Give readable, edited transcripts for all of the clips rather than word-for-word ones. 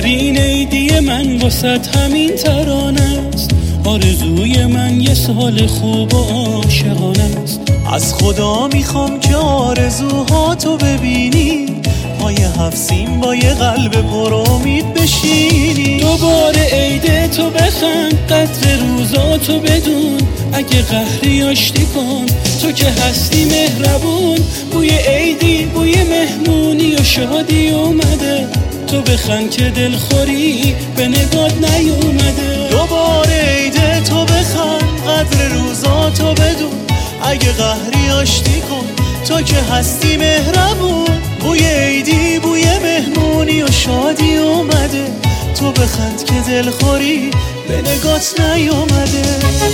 بهترین عیدی من واسط همین ترانه است. آرزوی من یه سال خوب و عاشقانه است. از خدا میخوام که آرزوهاتو ببینی، پای هفسین با یه قلب پر امید بشینی. دوباره عید تو بخند، قدر روزاتو بدون، اگه قهری آشتی کن، تو که هستی مهربون. بوی عیدی، بوی مهمونی و شادی اومده، تو بخند که دلخوری به نگات نیومده. دوباره عید تو بخند، قدر روزاتو بدون، اگه قهری آشتی کن، تو که هستی مهربون. بوی عیدی، بوی مهمونی و شادی اومده، تو بخند که دلخوری به نگات نیومده.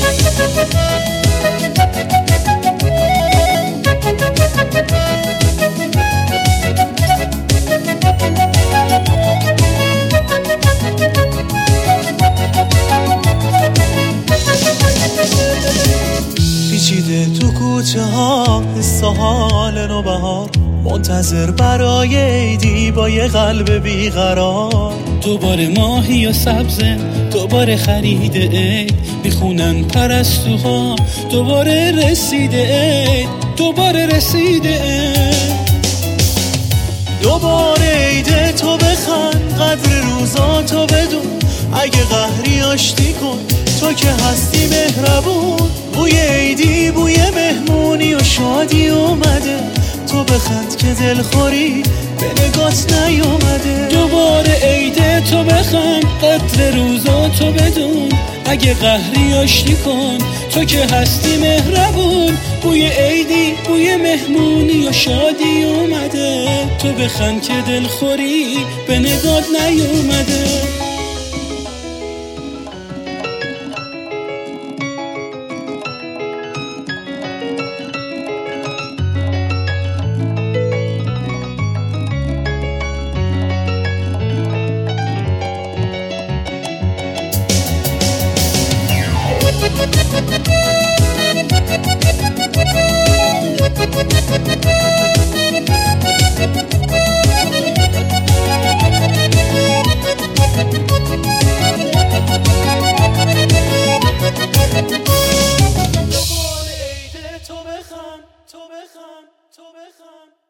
پیچیده تو کوچه ها حس و حال نوبهار، منتظر برای عیدی با یه قلب بیقرار. دوباره ماهی و سبزه، دوباره خرید عید، میخونن پرستوها، دوباره رسیده عید، دوباره رسیده عید. دوباره عید تو بخند، قدر روزاتو بدون، اگه قهری آشتی کن، تو که هستی مهربون. بوی عیدی، بوی مهمونی و شادی اومده، تو بخند که دلخوری به نگات نیومده. دوباره عید تو بخند، قدر روزاتو بدون، اگه قهری آشتی کن، تو که هستی مهربون. بوی عیدی، بوی مهمونی و شادی اومده، تو بخند که دلخوری به نگات نیومده. تو بخند